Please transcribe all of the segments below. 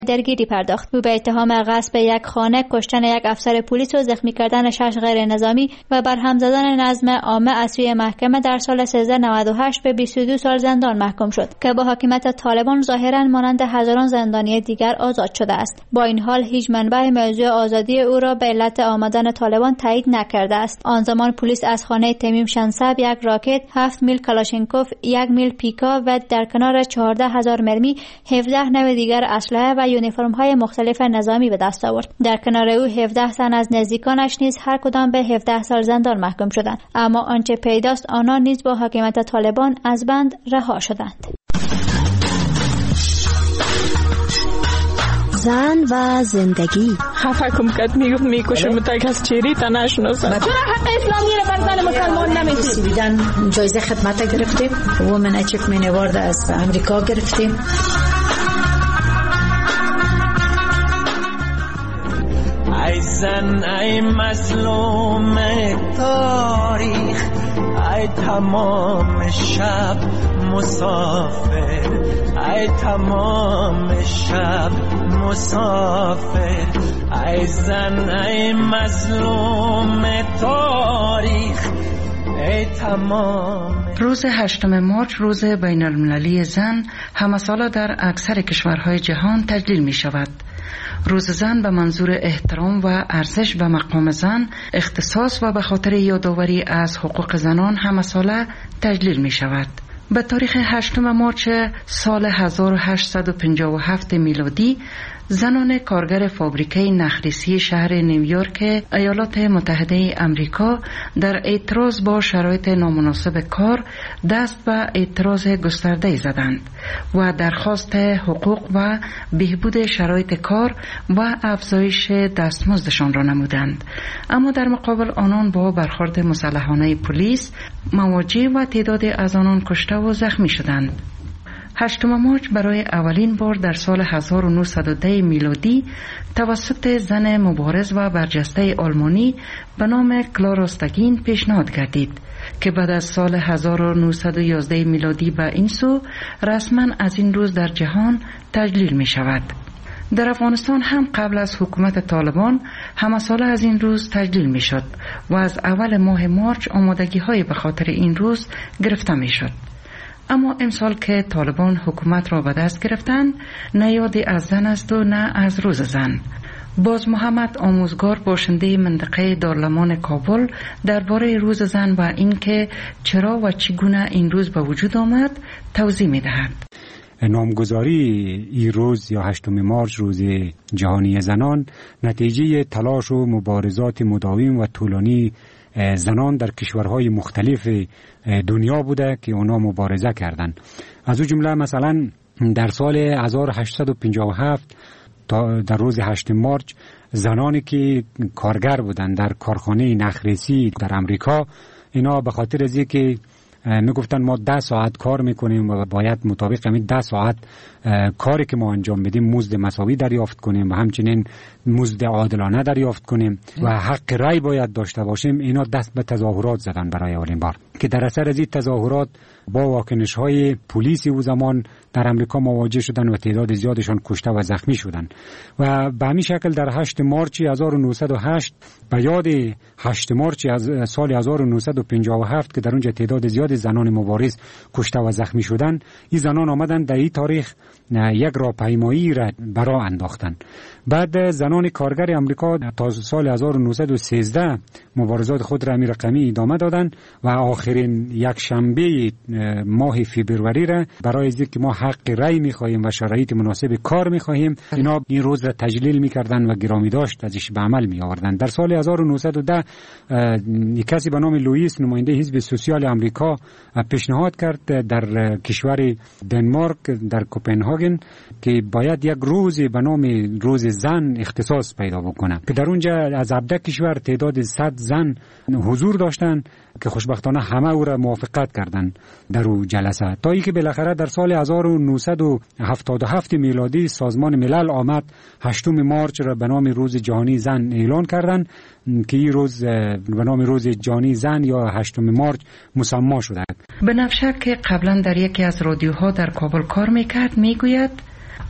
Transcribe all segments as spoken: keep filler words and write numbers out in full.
درگیری پرداخت. او به اتهام غصب یک خانه، کشتن یک افسر پلیس و زخمی کردن شش غیر نظامی و برهم زدن نظم عامه از سوی محکمه در سال سیزده نود و هشت به بیست و دو سال زندان محکوم شد که با حاکمیت طالبان ظاهرا مانند هزاران زندانی دیگر آزاد شده است. با این حال هیچ منبع موضوع آزادی او را به علت آمدن طالبان تایید نکرده است. آن زمان پلیس از خانه تمیم شنسب یک راکت، هفت میل کلاشینکوف، یک میل پیکا و در کنار چهارده هزار مرمی، هفده نوع دیگر اسلحه و یونیفرم های مختلف نظامی به دست آورد. در کنار او هفده تن از نزدیکانش نیز هر کدام به هفده سال زندان محکوم شدند، اما آنچه پیداست آنان نیز با حاکمیت طالبان از بند رها شدند. زن و زندگی. خفه کم کت میگفت میکشه متاک از چیری تا نشناسن. چرا حق اسلامی رو بر زن مسلمان نمیدید؟ بیدن جایزه خدمت گرفتیم، وومن اچیومنت اوارد از امریکا گرفتیم. ای زن ای مظلوم تاریخ، ای تمام شب مسافر، ای تمام شب مسافر، ای زن ای مظلوم تاریخ، ای تمام. روز هشتم مارچ روز بین المللی زن همه ساله در اکثر کشورهای جهان تجلیل می شود. روز زن به منظور احترام و ارزش به مقام زن اختصاص و به خاطر یادآوری از حقوق زنان همه ساله تجلیل می شود. به تاریخ هشتم مارچ سال هزار و هشتصد و پنجاه و هفت میلادی زنان کارگر فابریکه نخریسی شهر نیویورک ایالات متحده امریکا در اعتراض با شرایط نامناسب کار دست به اعتراض گسترده زدند و درخواست حقوق و بهبود شرایط کار و افزایش دستمزدشان را نمودند. اما در مقابل آنان با برخورد مسلحانه پلیس مواجه و تعداد از آنان کشته و زخمی شدند. هشتم مارچ برای اولین بار در سال هزار و نهصد و ده میلادی توسط زن مبارز و برجسته آلمانی به نام کلارا استگین پیشنهاد گردید که بعد از سال هزار و نهصد و یازده میلادی به این سو رسما از این روز در جهان تجلیل می شود. در افغانستان هم قبل از حکومت طالبان همه ساله از این روز تجلیل می شد و از اول ماه مارچ آمادگی های به خاطر این روز گرفته می شد. اما امسال که طالبان حکومت را به دست گرفتند نه یادی از زن است و نه از روز زن. باز محمد آموزگار باشنده منطقه دارالمان کابل درباره روز زن و اینکه چرا و چگونه این روز به وجود آمد توضیح می‌دهد. نامگذاری این روز یا هشتم مارچ روز جهانی زنان نتیجه تلاش و مبارزات مداوم و طولانی زنان در کشورهای مختلف دنیا بوده که اونا مبارزه کردند. از او جمله مثلا در سال هزار و هشتصد و پنجاه و هفت در روز هشتم مارچ زنانی که کارگر بودند در کارخانه نخریسی در امریکا، اینا به خاطر از اینکه میگفتن ما ده ساعت کار میکنیم و باید مطابق همین ده ساعت کاری که ما انجام بدیم مزد مساوی دریافت کنیم و همچنین مزد عادلانه دریافت کنیم و حق رأی باید داشته باشیم، اینا دست به تظاهرات زدن برای اولین بار که در اثر از این تظاهرات با واکنش های پلیسی او زمان در امریکا مواجه شدن و تعداد زیادشان کشته و زخمی شدن. و به همین شکل در هشتم مارچ هزار و نهصد و هشت به یاد هشتم مارچ از سال هزار و نهصد و پنجاه و هفت که در اونجا تعداد زیاد زنان مبارز کشته و زخمی شدن، این زنان آمدن در این تاریخ یک راهپیمایی را برا انداختن. بعد زنان کارگر امریکا تا سال هزار و نهصد و سیزده مبارزات خود را رقمی ادامه دادند و آخرین یک شنبه ماه فوریه را برای اینکه ما حق رأی می‌خواهیم و شرایط مناسب کار می‌خواهیم، اینا این روز را تجلیل می‌کردند و گرامی داشت ازش به عمل می‌آوردند. در سال هزار و نهصد و ده یک کسی به نام لوئیس نماینده حزب سوسیال امریکا پیشنهاد کرد در کشور دنمارک در کوپنهاگن که باید یک روز به نام روز زن اختصاص پیدا بکنه که در اونجا از هفده کشور تعداد صد زن حضور داشتن که خوشبختانه همه او را موافقت کردند در اون جلسه، تا اینکه بالاخره در سال هزار و نهصد و هفتاد و هفت میلادی سازمان ملل آمد هشتم مارچ را به نام روز جهانی زن اعلان کردند که این روز به نام روز جهانی زن یا هشتم مارچ مسما شده. بنفشه که قبلا در یکی از رادیوها در کابل کار میکرد میگوید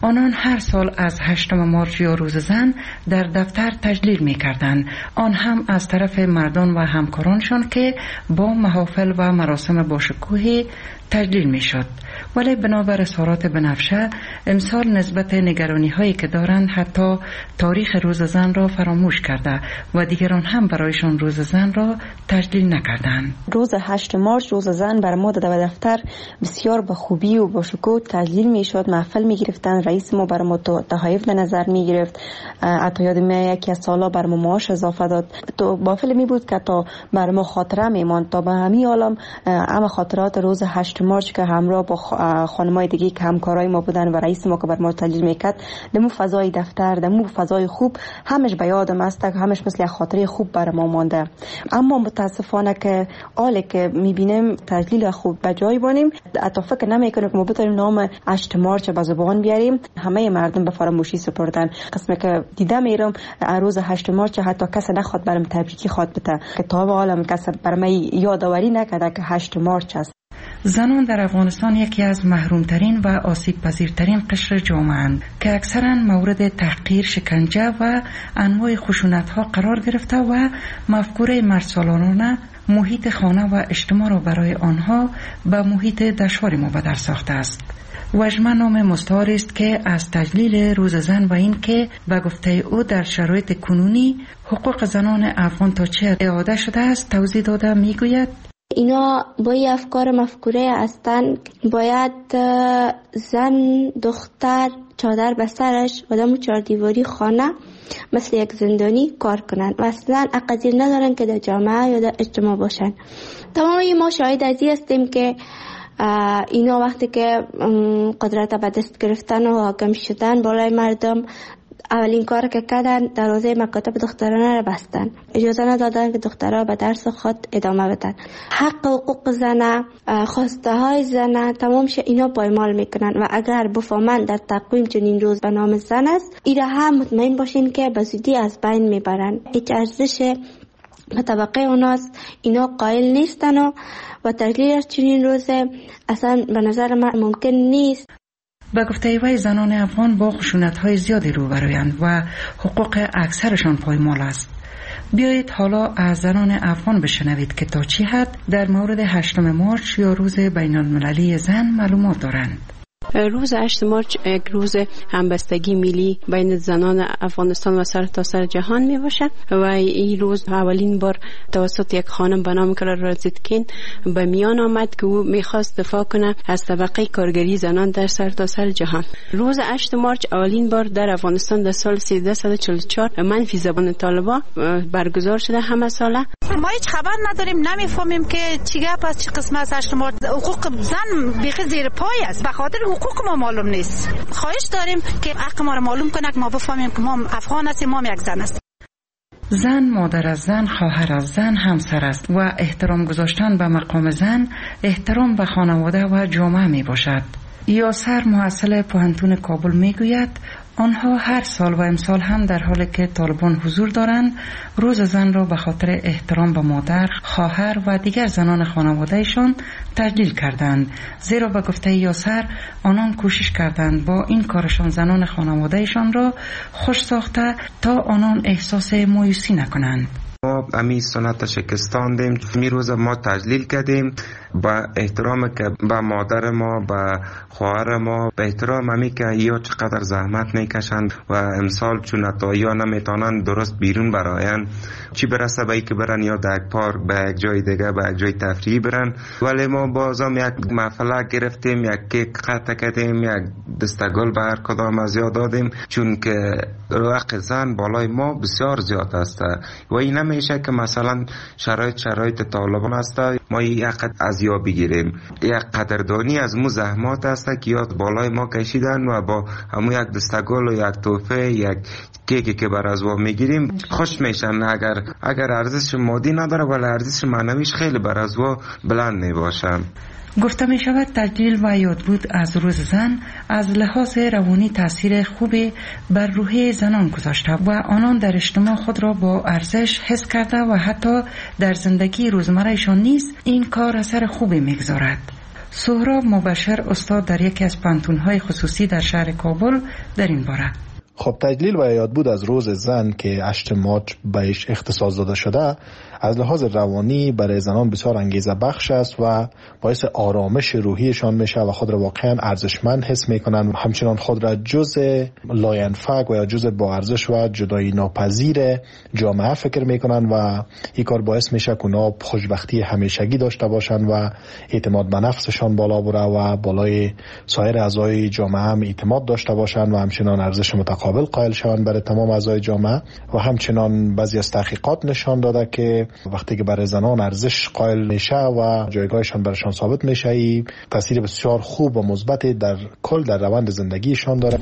آنان هر سال از هشتم مارچ یا روز زن در دفتر تجلیل می کردند، آن هم از طرف مردان و همکارانشان که با محافل و مراسم باشکوهی تجلیل می شد. ولی بنابر اظهارات بنفشه امسال نسبت نگرانی هایی که دارند حتی تاریخ روز زن را فراموش کرده و دیگران هم برایشان روز زن را تجلیل نکردند. روز هشت مارچ روز زن بر ما در دفتر بسیار با خوبی و با شکوه تجلیل می شد. محفل می گرفتن، رئیس ما بر ما تحایف به نظر می گرفت. حتی یاد می یکی از سالا بر ما معاش اضافه داد. تو بافل می بود که تا بر ما خاطره می ماند تا به همین عالم اما خاطرات روز هشت مارچ که همراه با خانمای دیگه که همکارای ما بودن و رئیس ما که بر ما تجلیل میکرد، دمو فضای دفتر، دمو فضای خوب همش به یادم است، همش مثل خاطره خوب بر ما مانده. اما متاسفانه که آله که میبینیم تجلیل خوب به جای بانیم، حتی فکر نمیکنیم که ما بتونیم نام هشت مارچ به زبان بیاریم. همه مردم به فراموشی سپردن. قسمه که دیده میرم روز هشت مارچ حتی کسی نخواد برام تبریکی خواد بده که تا به عالم کسی برام یادآوری نکرده که هشت مارچ است. زنان در افغانستان یکی از محرومترین و آسیب پذیرترین قشر جامعه اند که اکثرا مورد تحقیر، شکنجه و انواع خشونت‌ها قرار گرفته و مفکوره مردسالارانه محیط خانه و اجتماع را برای آنها به محیط دشواری مبدل ساخته است. وژمه نام مستعاری است که از تجلیل روز زن و این که به گفته او در شرایط کنونی حقوق زنان افغان تا چه اعاده شده است توضیح داده میگوید: اینا با این افکار مفکوره هستن باید زن، دختر چادر به سرش و دم چهار دیواری خانه مثل یک زندانی کار کنن و اصلا اقدیر ندارن که در جامعه یا در اجتماع باشن. تمامی ما شاهد از این هستیم که اینا وقتی که قدرت به دست گرفتن و حاکم شدن بالای مردم، اولین کار که کردن دروازه مکاتب دخترانه را بستن، اجازه ندادن که دخترها به درس خود ادامه بدن. حق حقوق زنه، خواسته های زنه تمام شه اینا پایمال میکنن و اگر بفهمن در تقویم چنین روز به نام زن است، ایره هم مطمئن باشین که به زودی از بین میبرن. هیچ ارزش به طبقه اوناست اینا قائل نیستن و و تجلیل چنین روز اصلا به نظر من ممکن نیست. به گفته وی زنان افغان با خشونت‌های زیادی روبرویند و حقوق اکثرشان پایمال است. بیایید حالا از زنان افغان بشنوید که تا چه حد در مورد هشتم مارچ یا روز بین المللی زن معلومات دارند. روز هشتم مارچ یک روز همبستگی ملی بین زنان افغانستان و سر تا سر جهان می باشد و این روز اولین بار توسط یک خانم به نام کلارا زیتکین به میان آمد که او میخواست دفاع کنه از طبقه کارگری زنان در سر تا سر جهان. روز هشتم مارچ اولین بار در افغانستان در سال سیزده و چهل و چهار منفی زبان طالبان برگزار شده همه ساله. ما هیچ خبر نداریم، نمیفهمیم که چی گپ است، چه قسمت از هشتم مارچ. حقوق زن بیخی زیر پای است، به خاطر حقوق ما معلوم نیست. خواهش داریم که حق ما رو معلوم کنه که ما بفهمیم که ما افغان هستیم، ما یک زن هستیم. زن مادر از زن، خواهر از زن، همسر است و احترام گذاشتن به مقام زن احترام به خانواده و جامعه می باشد. یاسر محصل پوهنتون کابل می گوید آنها هر سال و امسال هم در حالی که طالبان حضور دارند روز زن را به خاطر احترام به مادر، خواهر و دیگر زنان خانوادهشان تجلیل کردند، زیرا به گفته یاسر آنان کوشش کردند با این کارشان زنان خانوادهشان را خوش ساخته تا آنان احساس مایوسی نکنند. ما امی سنت شکستاندیم، می روز ما تجلیل کردیم با احترام که به مادر ما، به خواهر ما، به احترام امی که یا چقدر زحمت میکشند و امسال چون تا یا نمیتونن درست بیرون براین، چی برسه به ای که برن یا در پارک به یک جای دیگه به یک جای تفریحی برن. ولی ما بازم یک محفله گرفتیم، یک کیک قطع کردیم، یک دستگل به هر کدام از یاد دادیم، چون که حق زن بالای ما بسیار زیاد است و این نمیشه که مثلا شرایط شرایط طالبان است ما یک از یا بگیریم. یک قدردانی از مو زحمات است که یاد بالای ما کشیدن و با همون یک دستگل و یک توفه، یک کیکی که بر از وا میگیریم خوش میشن. اگر اگر ارزش مادی نداره ولی ارزش معنویش خیلی بر از وا بلند میباشه. گفته می شود تجلیل و یادبود از روز زن از لحاظ روانی تاثیر خوبی بر روحیه زنان گذاشته و آنان در اجتماع خود را با ارزش حس کرده و حتی در زندگی روزمرهشان نیز این کار اثر خوبی میگذارد. سهراب مبشر استاد در یکی از پانتون‌های خصوصی در شهر کابل در این باره. خب تجلیل و یادبود از روز زن که هشت مارچ بهش اختصاص داده شده از لحاظ روانی برای زنان بسیار انگیزه بخش است و باعث آرامش روحیشان میشه و خود را واقعا ارزشمند حس میکنن و همچنان خود را جزء لاینفک و یا جزء با ارزش و جدایی ناپذیر جامعه فکر میکنن و این کار باعث میشه که اونا خوشبختی همیشگی داشته باشن و اعتماد به نفسشان بالا بره و بالای سایر اعضای جامعه هم اعتماد داشته باشن و همچنان ارزش متقابل قائل شوند برای تمام اعضای جامعه. و همچنان بعضی از تحقیقات نشان داده که وقتی که برای زنان ارزش قائل میشه و جایگاهشان برایشان ثابت میشه، این تاثیر بسیار خوب و مثبت در کل در روند زندگیشان داره.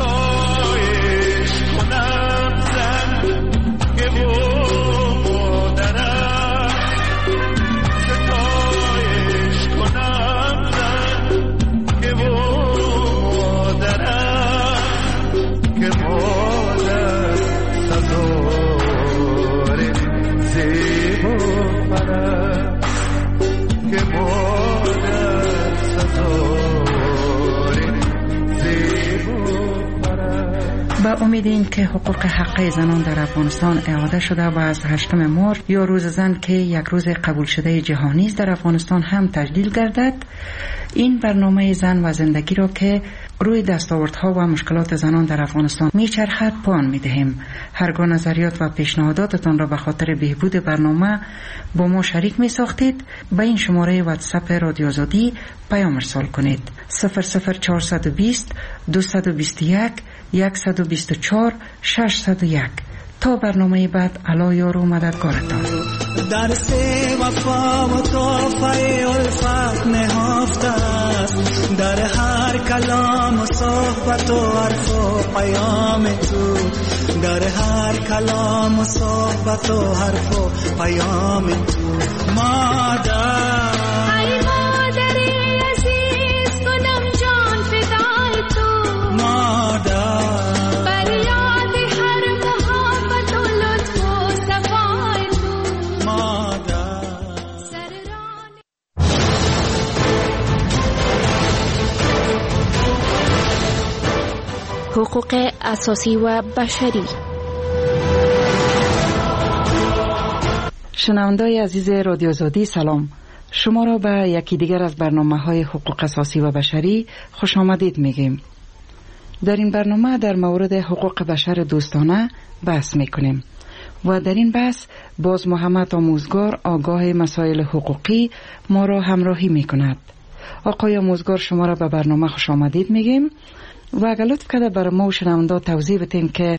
با امید این که حقوق حقی زنان در افغانستان اعاده شده و از هشتم مارچ یا روز زن که یک روز قبول شده جهانی است در افغانستان هم تجلیل گردد، این برنامه زن و زندگی را که روی دستاوردها و مشکلات زنان در افغانستان میچرخد پایان میدهیم. هرگاه نظریات و پیشنهاداتتان را به خاطر بهبود برنامه با ما شریک می ساختید به این شماره واتساپ رادیو آزادی پیام ارسال کنید: صفر صفر چهارصد و بیست دویست و بیست و یک صد و بیست و چهار ششصد و یک. تا برنامه بعد، علا یار و مددگارتان. درس وفا و توفه الفت نهفته است در هر کلام و صحبت و حرف و پیام تو، در هر کلام و صحبت و حرف و پیام تو. مادر ای مادری عزیز کنم جان فدای تو، مادر حقوق اساسی و بشری. شنونده‌های عزیز رادیو آزادی سلام، شما را به یکی دیگر از برنامه‌های حقوق اساسی و بشری خوش آمدید میگیم. در این برنامه در مورد حقوق بشر دوستانه بحث میکنیم و در این بحث باز محمد آموزگار آگاه مسائل حقوقی ما را همراهی میکند. آقای آموزگار شما را به برنامه خوش آمدید میگیم و اگر لطف کرده برای ما و شنونده توضیح بدین که